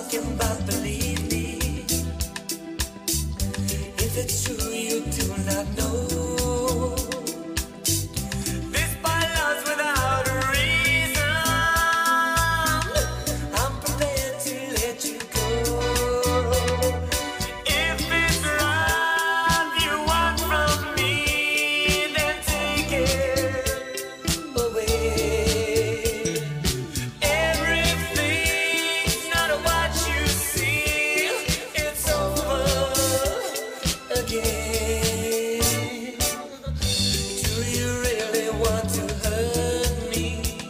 talking about, believe me. If it's true, you do not know. This by love's without a reason. I'm prepared to let you go. If it's love you want from me, then take it away. Everything's not what you see. It's over again. Do you really want to hurt me?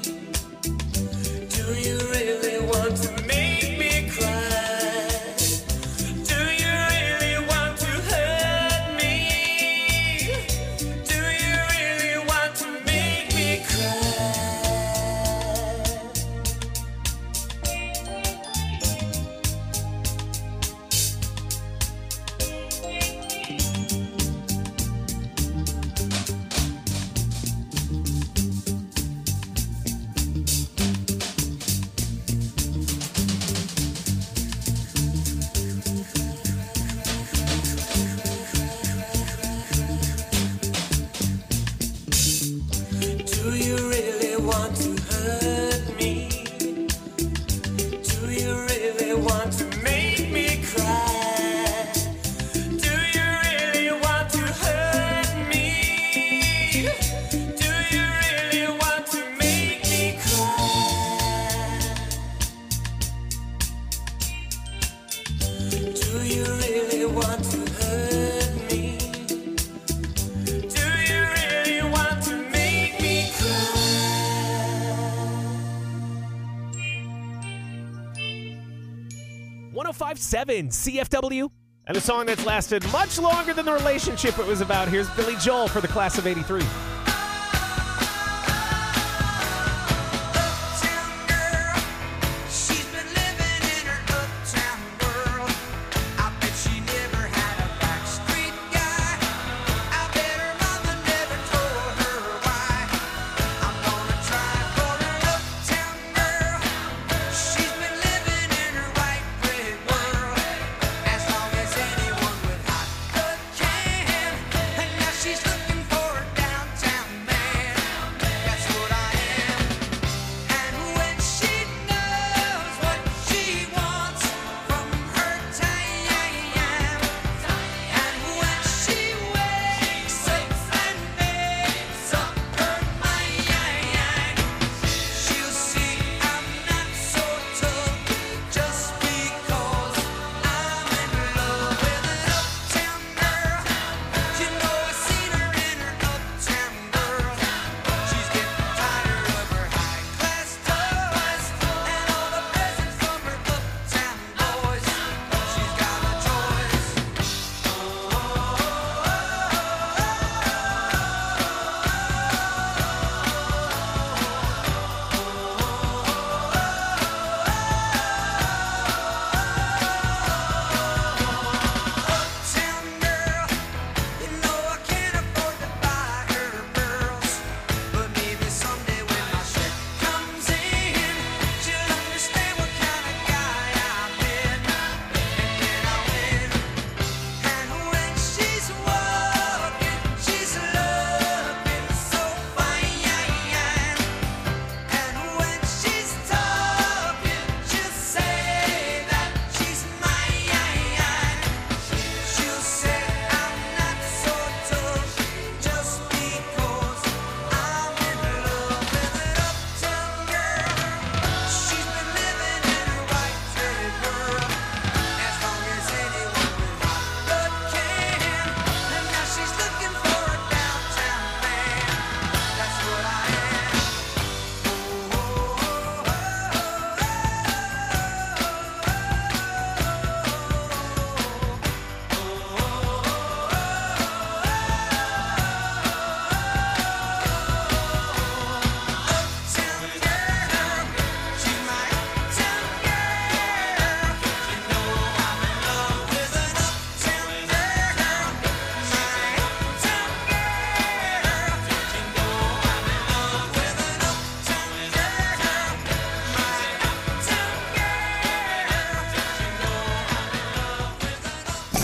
Do you really want to make me cry? Do you really want to hurt me? Do you really want to make me cry? Do you really want to hurt me? Do you really want to make me cry? Do you really want to hurt me? Do you really want to make me cry? Do you really want to hurt me? Do you really want to make me cry? 105.7 CFW. And a song that's lasted much longer than the relationship it was about. Here's Billy Joel for the class of 83. Uptown girl, she's been living in her uptown world. I bet she never had a backstreet guy. I bet her mother never told her why. I'm gonna try for an uptown girl. She's been living in her white bread world. As long as anyone with hot blood can. And now she's looking for a downtown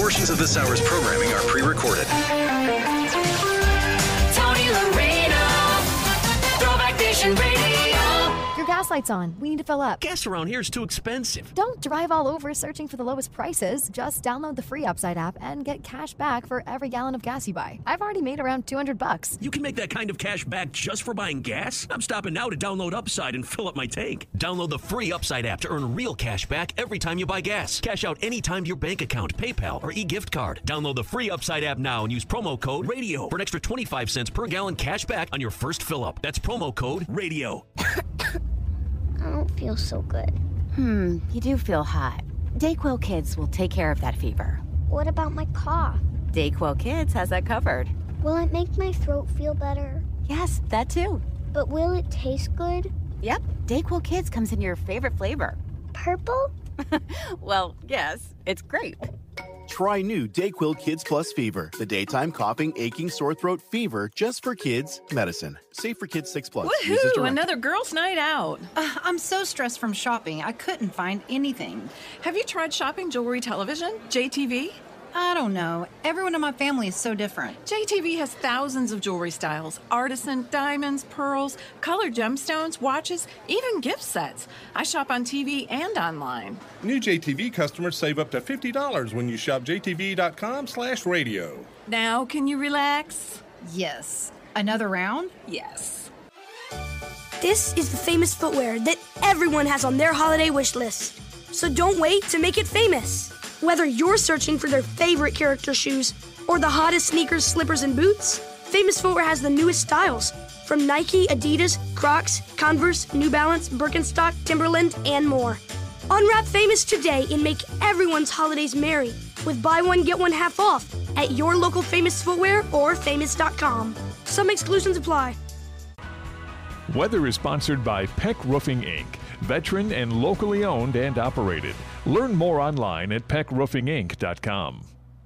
Portions of this hour's programming are pre-recorded. Tony Loreno, Throwback Nation Radio. Your gas light's on. We need to fill up. Gas around here is too expensive. Don't drive all over searching for the lowest prices. Just download the free Upside app and get cash back for every gallon of gas you buy. I've already made around $200. You can make that kind of cash back just for buying gas? I'm stopping now to download Upside and fill up my tank. Download the free Upside app to earn real cash back every time you buy gas. Cash out anytime to your bank account, PayPal, or e-gift card. Download the free Upside app now and use promo code RADIO for an extra 25 cents per gallon cash back on your first fill up. That's promo code RADIO. I don't feel so good. You do feel hot. Dayquil Kids will take care of that fever. What about my cough? Dayquil Kids has that covered. Will it make my throat feel better? Yes, that too. But will it taste good? Yep, Dayquil Kids comes in your favorite flavor. Purple? Well, yes, it's grape. Try new Dayquil Kids Plus Fever, the daytime coughing, aching, sore throat fever just for kids medicine. Safe for kids 6+. Use as Woohoo! directed. Another girls' night out. I'm so stressed from shopping, I couldn't find anything. Have you tried shopping jewelry television, JTV? I don't know. Everyone in my family is so different. JTV has thousands of jewelry styles, artisan, diamonds, pearls, colored gemstones, watches, even gift sets. I shop on TV and online. New JTV customers save up to $50 when you shop jtv.com/radio. Now, can you relax? Yes. Another round? Yes. This is the famous footwear that everyone has on their holiday wish list. So don't wait to make it famous. Whether you're searching for their favorite character shoes or the hottest sneakers, slippers, and boots, Famous Footwear has the newest styles from Nike, Adidas, Crocs, Converse, New Balance, Birkenstock, Timberland, and more. Unwrap Famous today and make everyone's holidays merry with buy one, get one half off at your local Famous Footwear or famous.com. Some exclusions apply. Weather is sponsored by Peck Roofing, Inc., veteran and locally owned and operated. Learn more online at peckroofinginc.com.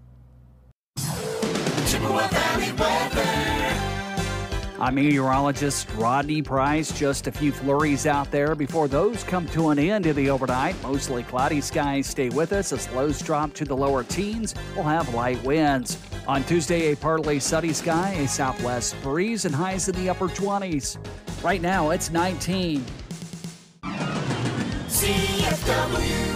Chippewa Valley weather. I'm meteorologist Rodney Price. Just a few flurries out there before those come to an end in the overnight. Mostly cloudy skies stay with us as lows drop to the lower teens. We'll have light winds. On Tuesday, a partly sunny sky, a southwest breeze, and highs in the upper 20s. Right now, it's 19. CFW.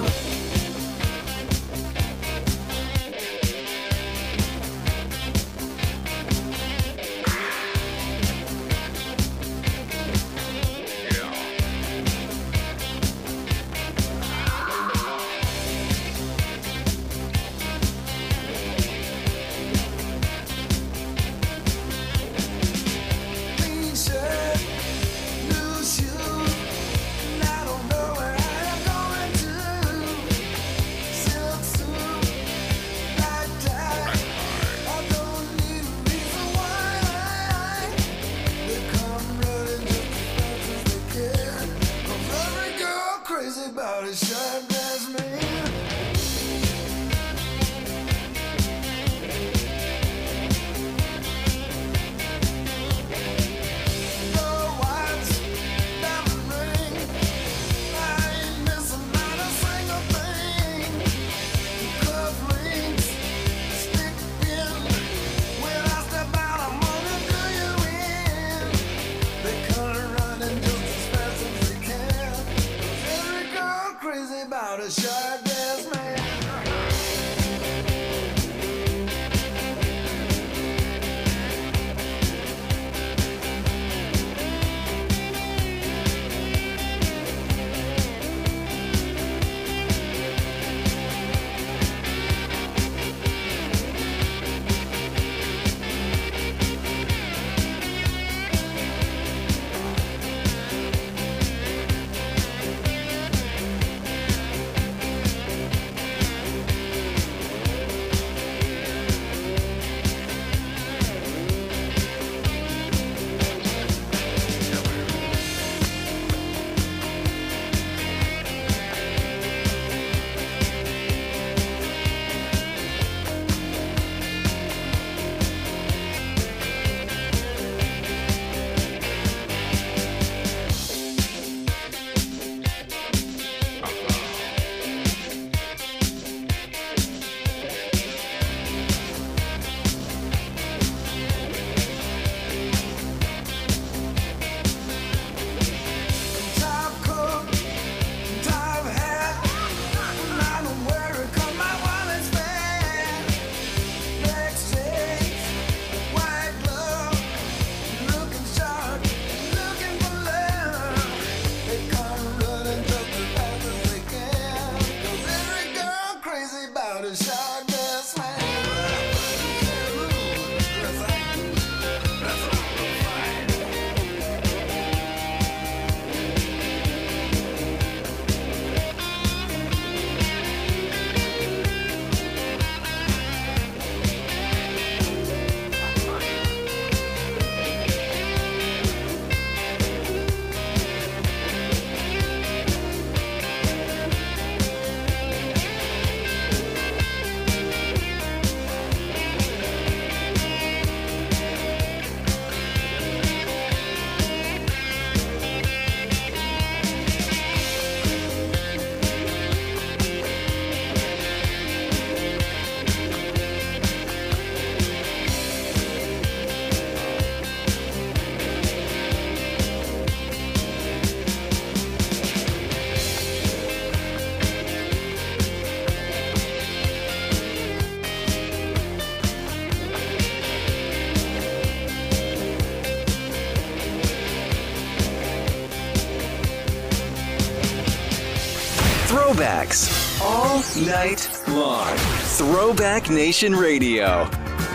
Throwbacks all night long. Throwback Nation Radio.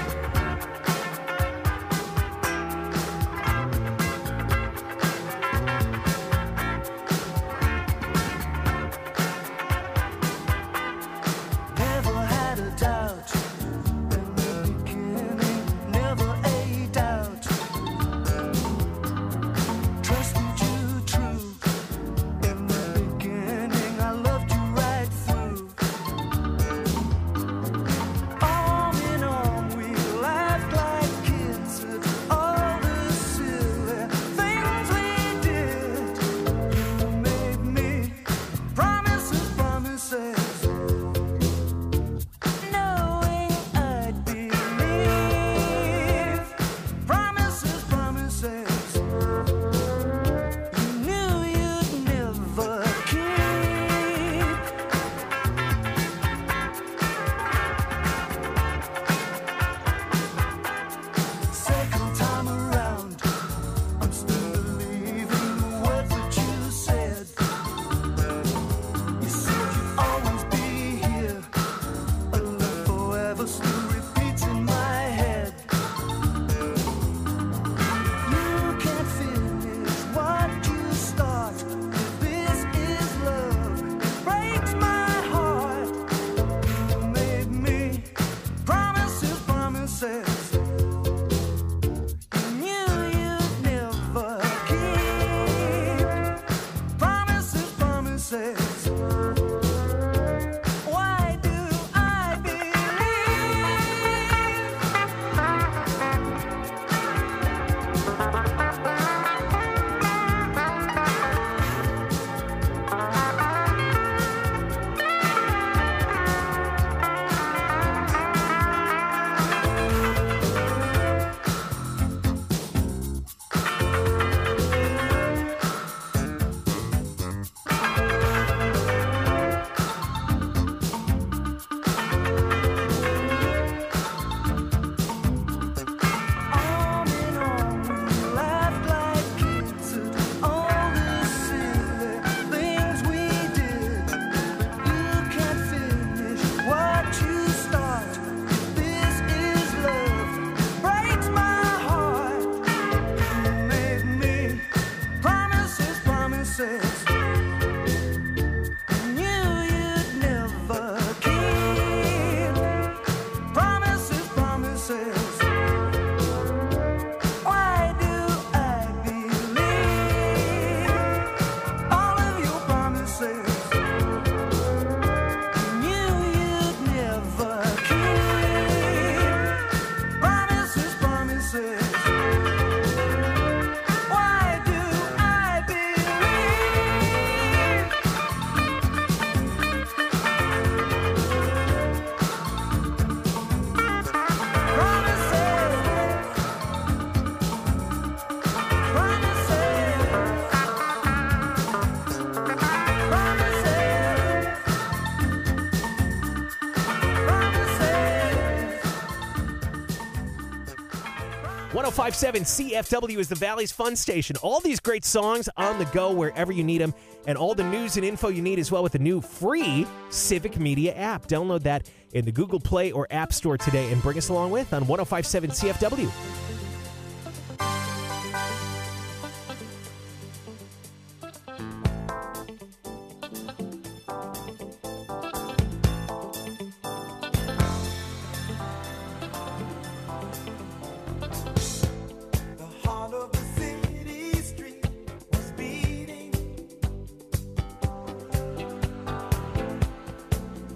.5.7 CFW is the Valley's fun station. All these great songs on the go wherever you need them, and all the news and info you need as well with the new free Civic Media app. Download that in the Google Play or App Store today and bring us along with on 105.7 CFW.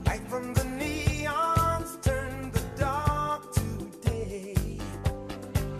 From the neons turn the dark to day.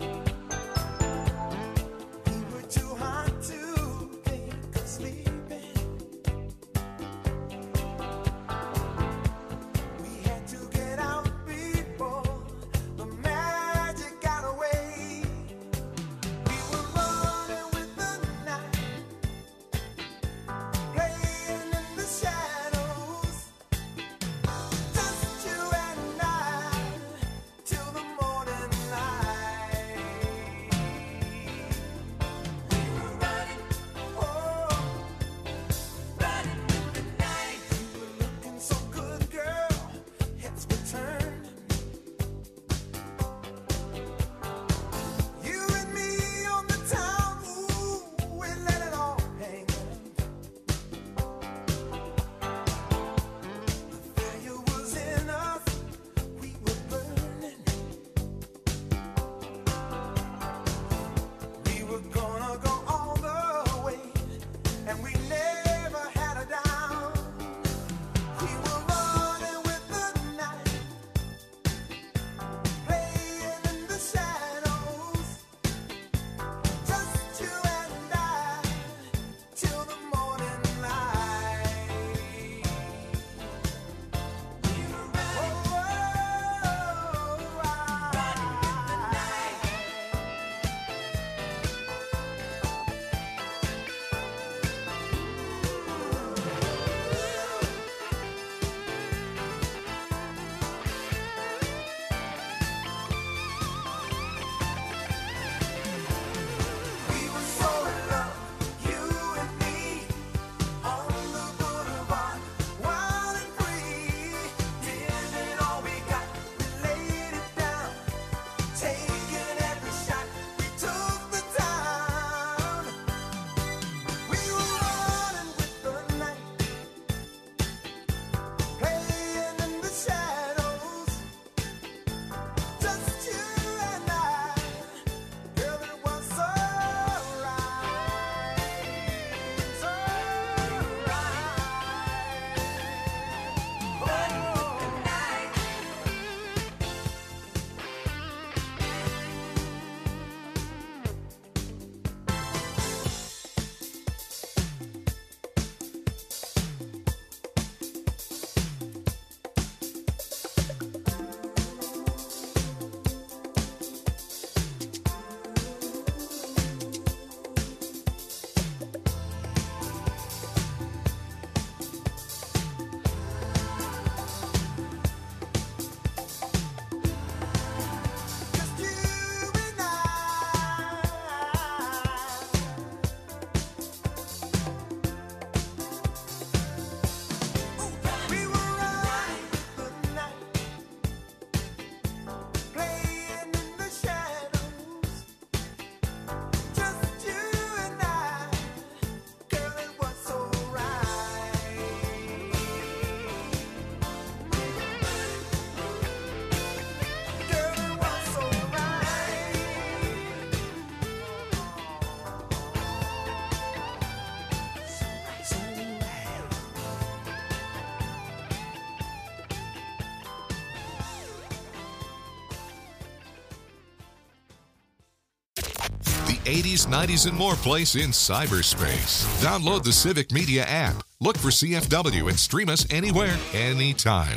80s, 90s, and more place in cyberspace. Download the Civic Media app. Look for CFW and stream us anywhere, anytime.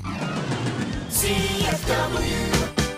CFW.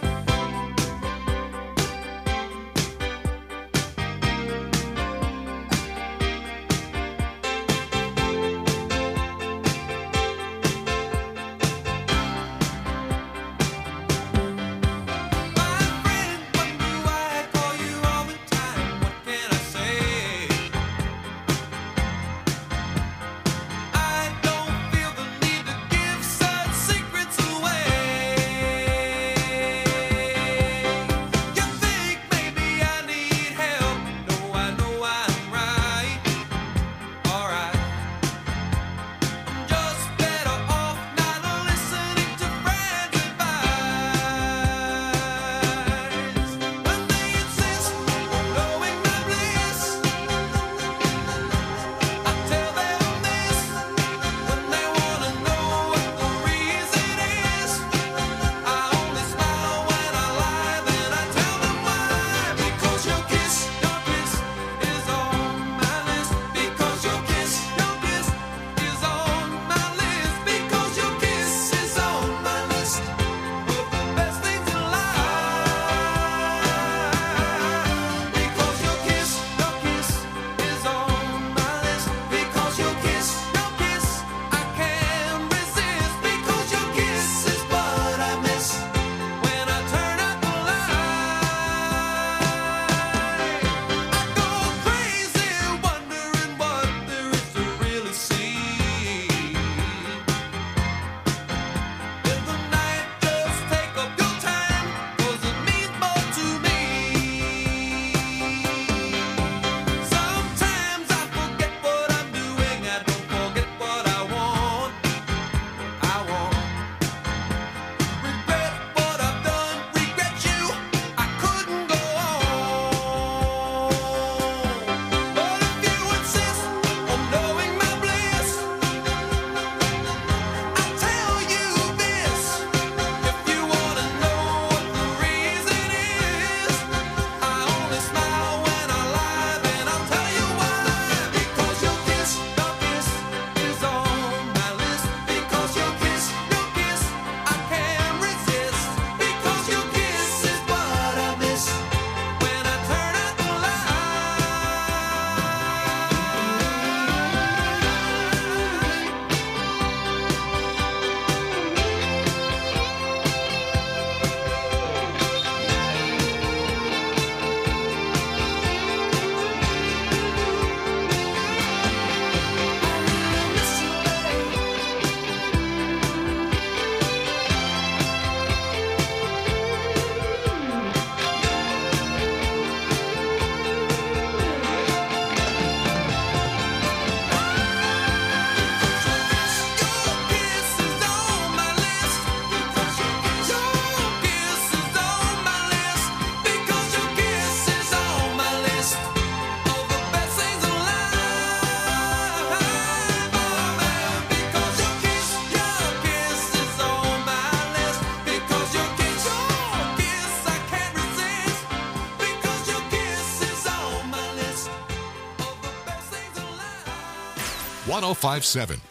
.1057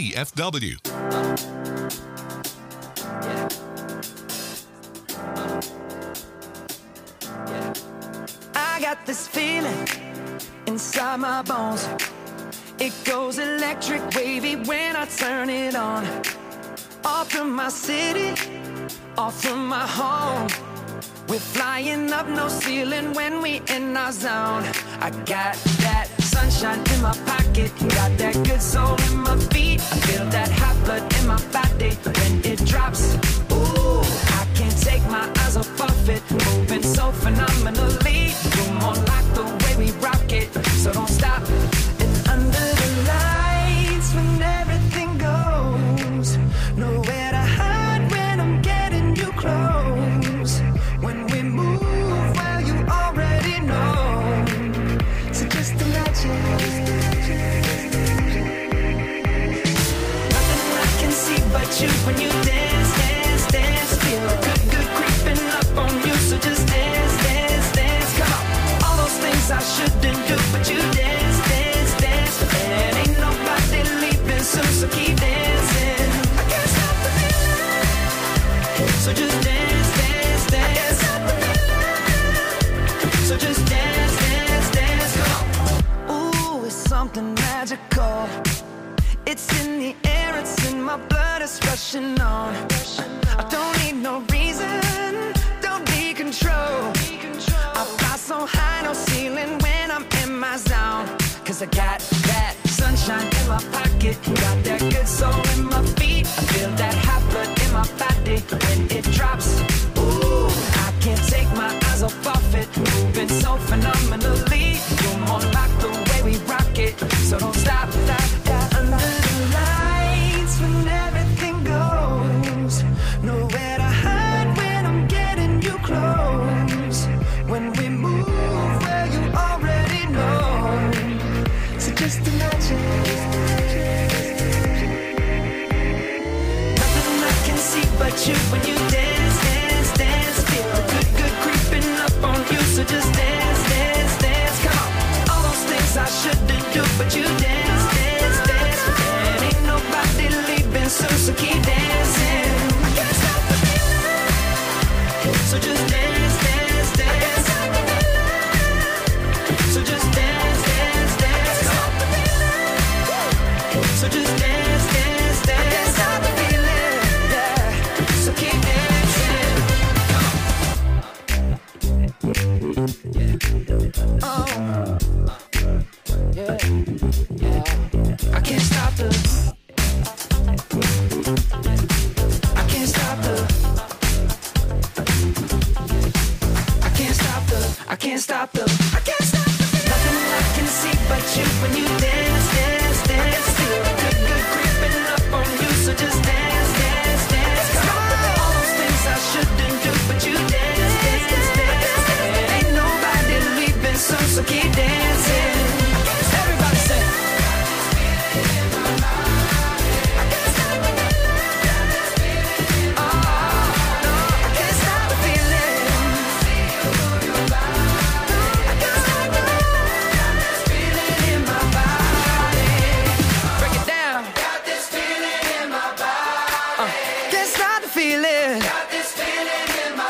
CFW. I got this feeling inside my bones. It goes electric wavy when I turn it on. Off from my city, off from my home. We're flying up no ceiling when we in our zone. I got that sunshine in my pocket, got that good soul in my feet. I feel that hot blood in my body when it drops. Ooh, I can't take my eyes off it, moving so phenomenally. You're more like the way we rock it, so don't stop. And under the lights when everything goes, nowhere to hide when I'm getting you close. When we move, well, you already know. So just imagine. Nothing I can see but you when you dance, dance, dance. Feel good creeping up on you. So just dance, dance, dance. Come on. All those things I should my blood is rushing on. I don't need no reason, don't need control. I fly so high, no ceiling when I'm in my zone. Cause I got that sunshine in my pocket, got that good soul in my feet. I feel that hot blood in my body when it drops. Ooh, I can't take my eyes off of it, moving so phenomenally. You're more like the way we rock it, so don't stop, stop, stop. Under the lights when everything goes, nowhere to hide when I'm getting you close. When we move, well, you already know. So just imagine. Nothing I can see but you when you dance, dance, dance. Feel the good, good creeping up on you. So just dance, dance, dance. Come on. All those things I shouldn't do, but you dance, dance, dance. And ain't nobody leaving soon, so keep dancing. I can't stop the feeling. So just dance, dance, dance. So just dance, dance, dance. So just dance, dance, dance. I can't stop the feeling, yeah. So keep dancing. Oh, yeah, yeah. I can't stop the. I can't stop the. I can't stop the. I can't stop the. I can't stop the. Nothing I can see but you when you dance, dance, dance. Feel the good, good creeping up on you. So just dance, dance, dance. Come on. All those things I shouldn't do, but you dance, dance, dance. And ain't nobody leaving soon, so keep dancing. Everybody say. Can't stop the feeling. Got this feeling in my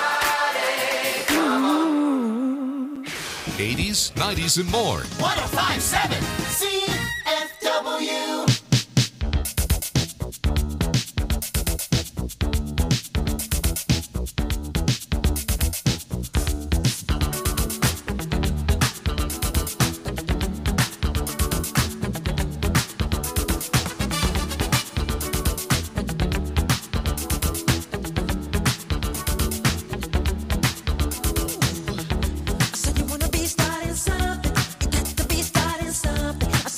body. 80s, 90s, and more. 1057 CFW. I said you wanna be starting something. You got to be starting something. I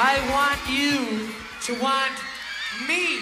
I want you to want me.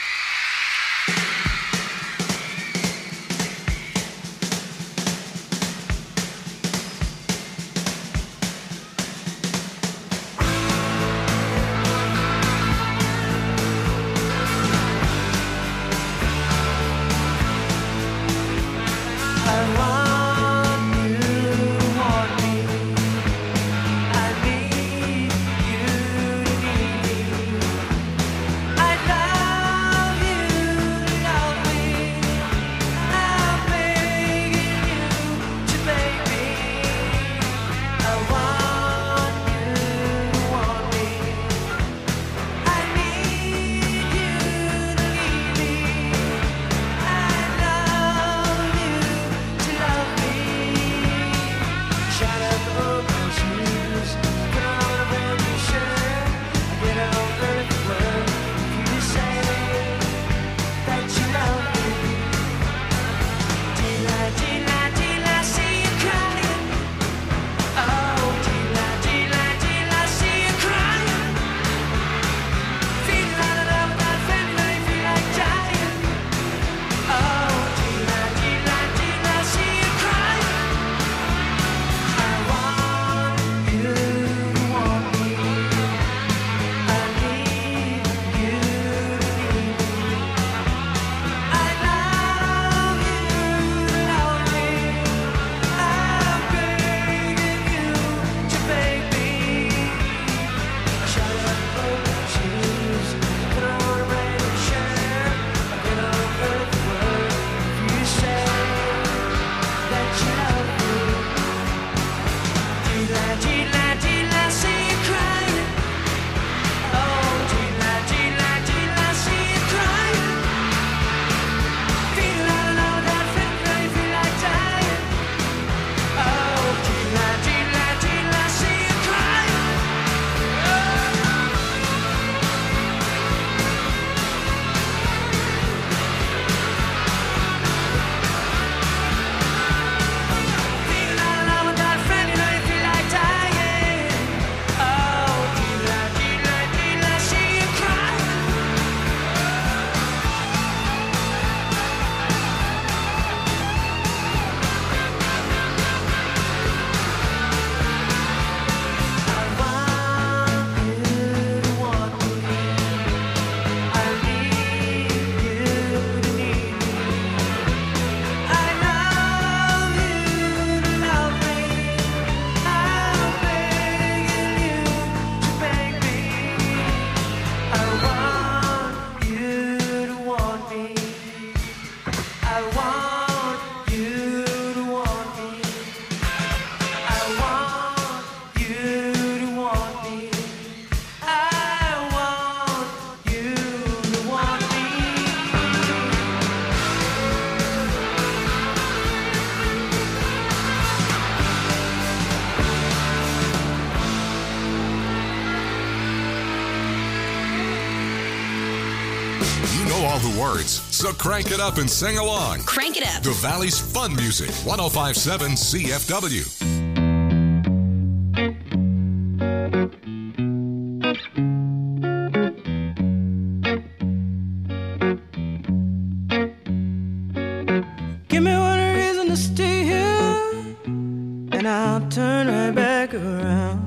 All the words, so crank it up and sing along. Crank it up. The Valley's fun music, 105.7 CFW. Give me one reason to stay here, and I'll turn right back around.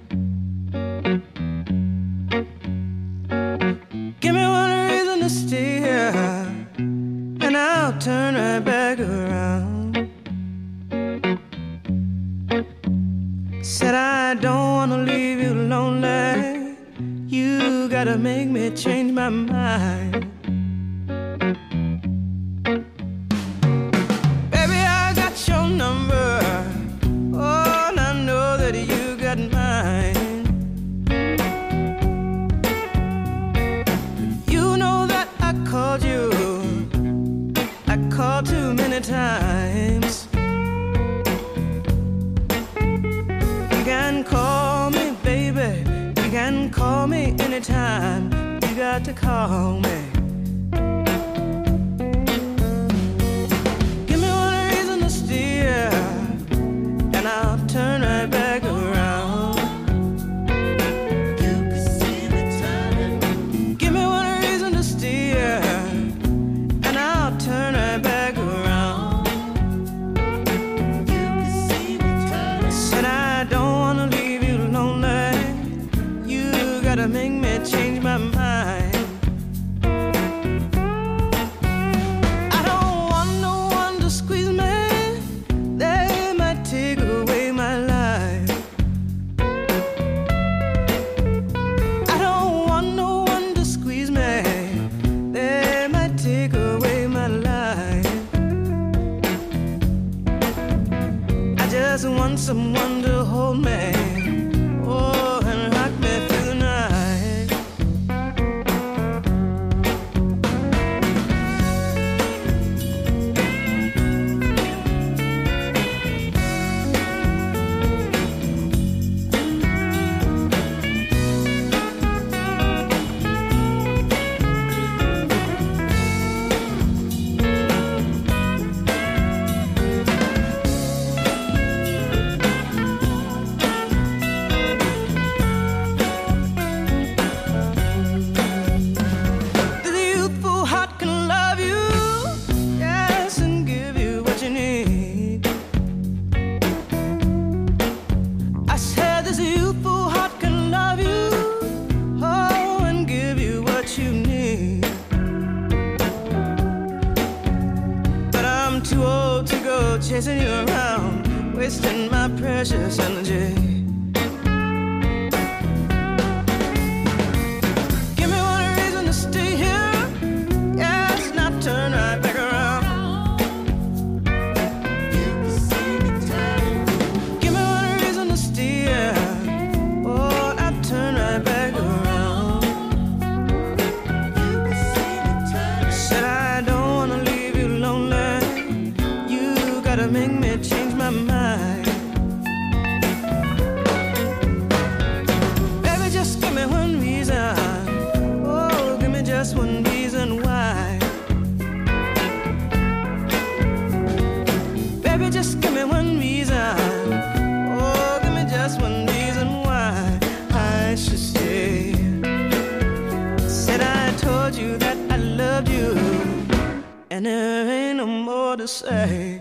Give me one reason to stay here, and I'll turn right back around. Said I don't wanna leave you lonely. You gotta make me change my mind. Baby, I got your number. Oh, and I know that you got mine. Called too many times. You can call me, baby. You can call me anytime. You got to call me. Give me one reason to steer, and I'll turn right back around. You can see just want someone to hold me. Oh, and rock me through the night. Chasing you around, wasting my precious energy. Give me one reason to stay here. Yes, now turn right back around. Give me one reason to stay here. Oh, now turn right back around. Said I don't wanna leave you lonely. Gotta make me change my mind. Baby, just give me one reason. Oh, give me just one reason why. Baby, just give me one reason. Oh, give me just one reason why I should stay. Said I told you that I loved you, and there ain't no more to say.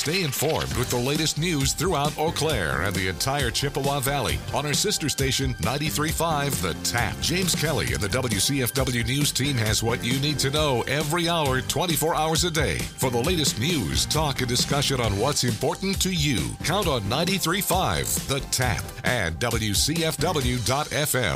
Stay informed with the latest news throughout Eau Claire and the entire Chippewa Valley on our sister station 93.5 The Tap. James Kelly and the WCFW News team has what you need to know every hour, 24 hours a day. For the latest news, talk, and discussion on what's important to you, count on 93.5 The Tap and WCFW.FM.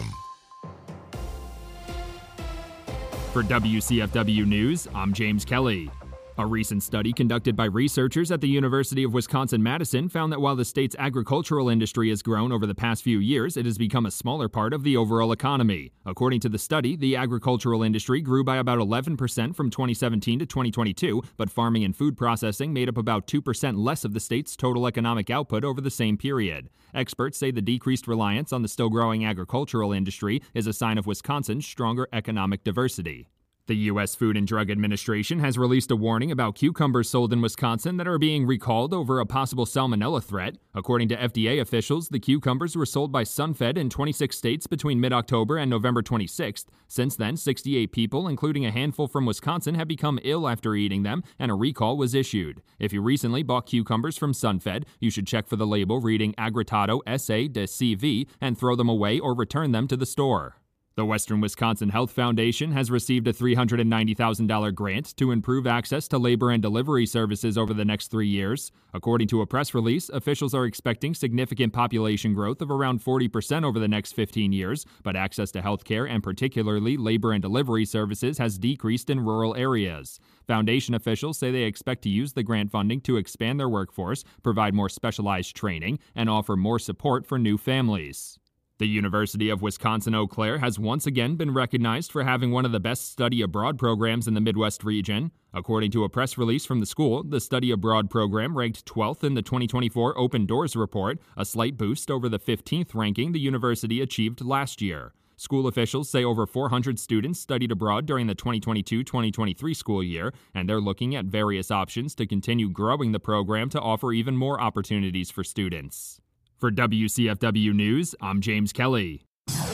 For WCFW News, I'm James Kelly. A recent study conducted by researchers at the University of Wisconsin-Madison found that while the state's agricultural industry has grown over the past few years, it has become a smaller part of the overall economy. According to the study, the agricultural industry grew by about 11% from 2017 to 2022, but farming and food processing made up about 2% less of the state's total economic output over the same period. Experts say the decreased reliance on the still growing agricultural industry is a sign of Wisconsin's stronger economic diversity. The U.S. Food and Drug Administration has released a warning about cucumbers sold in Wisconsin that are being recalled over a possible salmonella threat. According to FDA officials, the cucumbers were sold by SunFed in 26 states between mid-October and November 26th. Since then, 68 people, including a handful from Wisconsin, have become ill after eating them, and a recall was issued. If you recently bought cucumbers from SunFed, you should check for the label reading Agritado SA de CV and throw them away or return them to the store. The Western Wisconsin Health Foundation has received a $390,000 grant to improve access to labor and delivery services over the next 3 years. According to a press release, officials are expecting significant population growth of around 40% over the next 15 years, but access to health care and particularly labor and delivery services has decreased in rural areas. Foundation officials say they expect to use the grant funding to expand their workforce, provide more specialized training, and offer more support for new families. The University of Wisconsin-Eau Claire has once again been recognized for having one of the best study abroad programs in the Midwest region. According to a press release from the school, the study abroad program ranked 12th in the 2024 Open Doors report, a slight boost over the 15th ranking the university achieved last year. School officials say over 400 students studied abroad during the 2022-2023 school year, and they're looking at various options to continue growing the program to offer even more opportunities for students. For WCFW News, I'm James Kelly.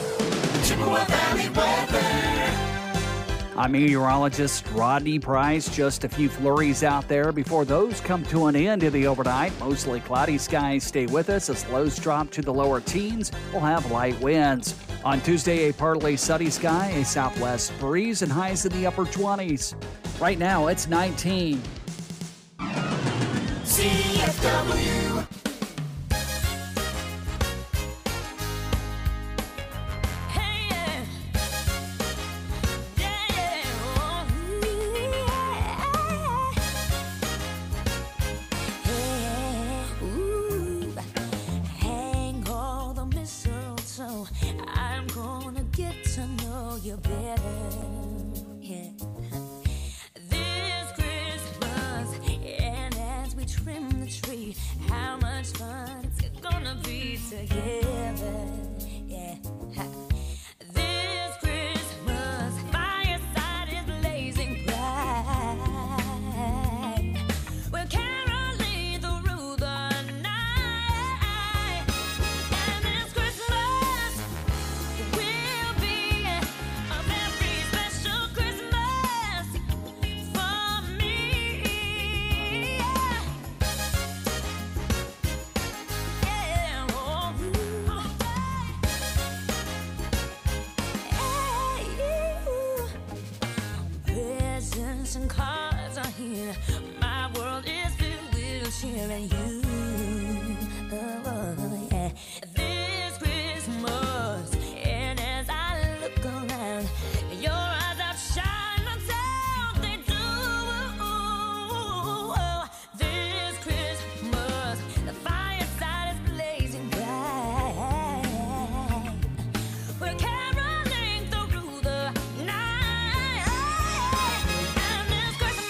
Chippewa Valley weather. I'm meteorologist Rodney Price. Just a few flurries out there before those come to an end in the overnight. Mostly cloudy skies stay with us as lows drop to the lower teens. We'll have light winds. On Tuesday, a partly sunny sky, a southwest breeze, and highs in the upper 20s. Right now, it's 19. CFW. And cars are here. My world is filled with cheer and you. Oh, yeah. This Christmas, and as I look around, your eyes outshine until they do. This Christmas, the fireside is blazing bright. We're caroling through the night. And this Christmas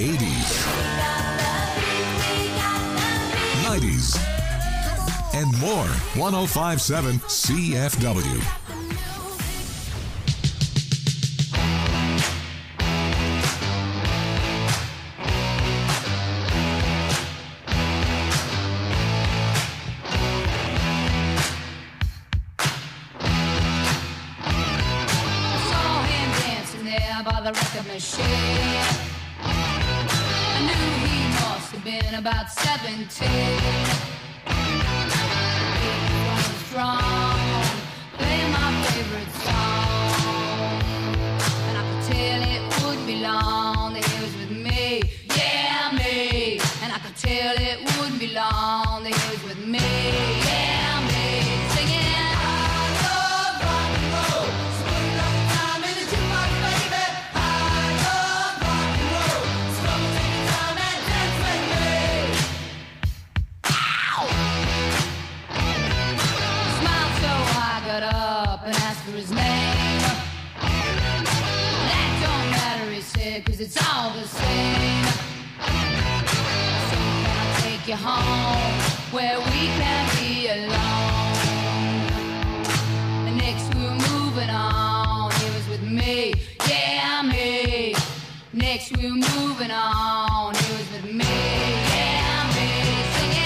80s, 90s, and more. 105.7 CFW. By the record machine, I knew he must have been about 17. He was strong, playing my favorite song, and I could tell it wouldn't be long that he was with me, yeah me. And I could tell it wouldn't be long that he was with me, yeah me. Singing. Up and asked for his name. That don't matter, he said, 'cause it's all the same. So can I take you home where we can be alone? And next we were moving on. He was with me, yeah me. Next we were moving on. He was with me, yeah me. Singing.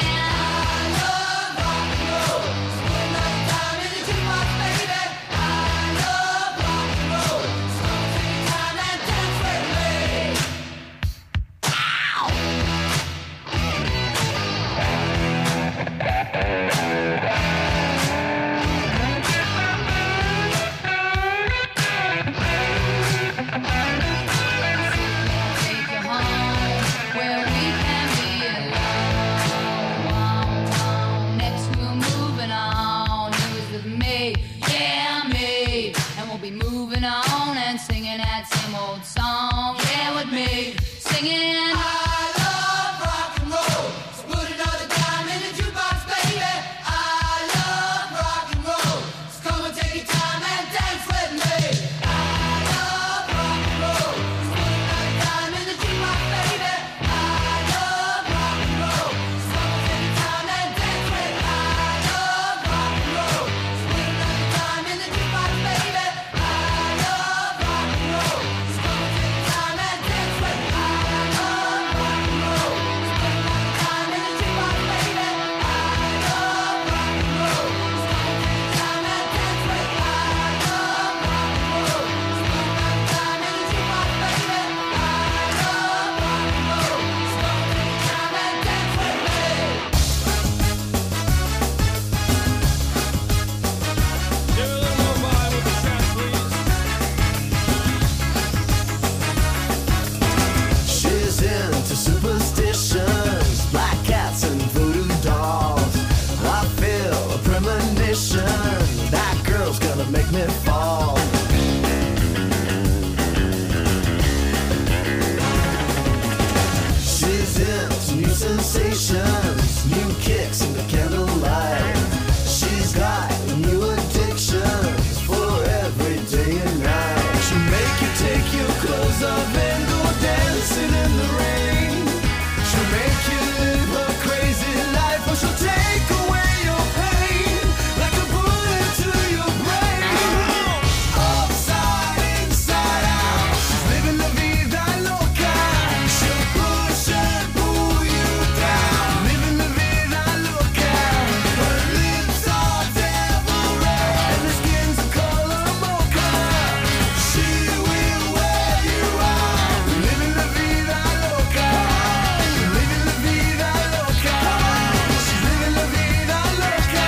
Song, yeah, with me, singing. I love rock and roll, so put another dime in the jukebox, baby. I love rock and roll, so come and take your time and dance with me. I love rock and roll, so put another dime in the jukebox, baby. I love rock and roll, so come and take your time and dance with me. I love rock and roll, so put another dime in the jukebox, baby. I love rock and roll. Superstitions, black cats and voodoo dolls. I feel a premonition, that girl's gonna make me fall. She's into new sensations, new kicks in the candlelight. She's got new addictions for every day and night. She'll make you take your clothes off and go dancing in the rain. She'll make you live a crazy life, or she'll take away your pain like a bullet to your brain. Upside, inside out, she's living la vida loca. She'll push and pull you down, living la vida loca. Her lips are devil red and her skin's a color mocha. She will wear you out, living la vida loca. Living la vida loca. She's living la vida loca.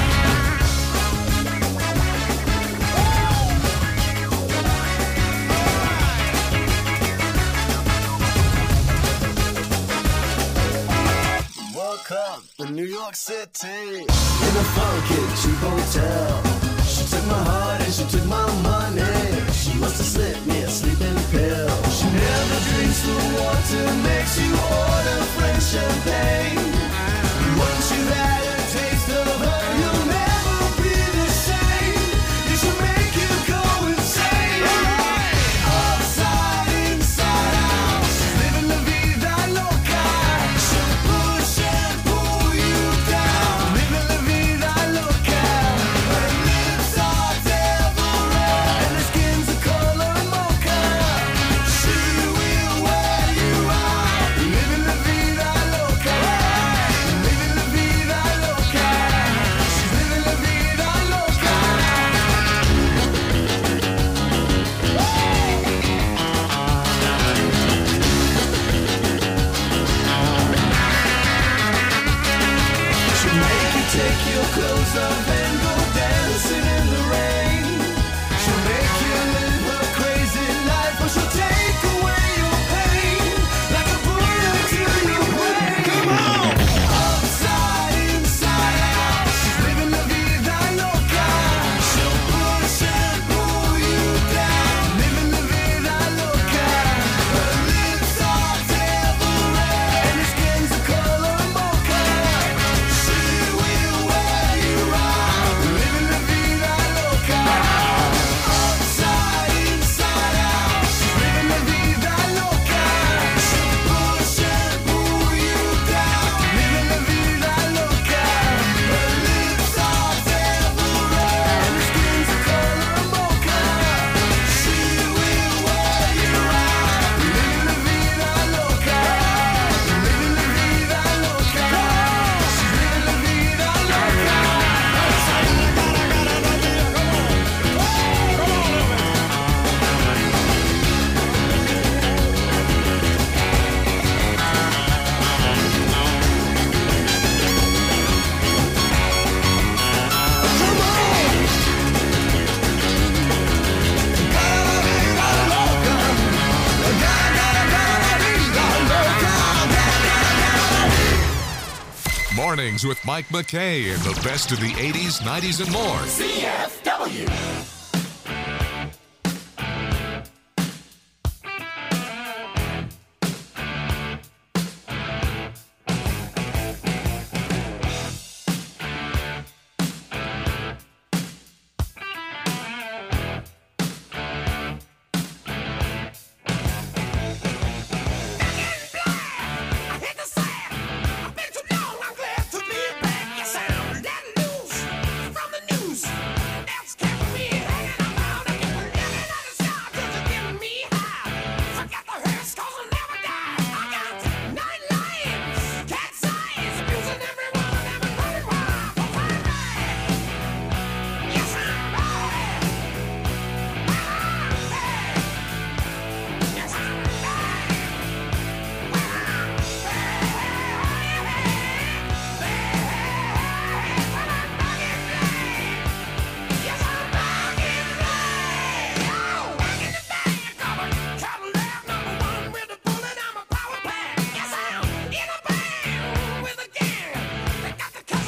Woke up in New York City in a funky cheap hotel. She took my heart and she took my money. She must have slipped me a sleeping pill. She never drinks the water, makes you order French champagne. Once you've had a taste of her, you'll never be the same. It should make you go insane. Upside, inside out, she's living la vida. Mornings with Mike McKay and the best of the 80s, 90s, and more. CFW.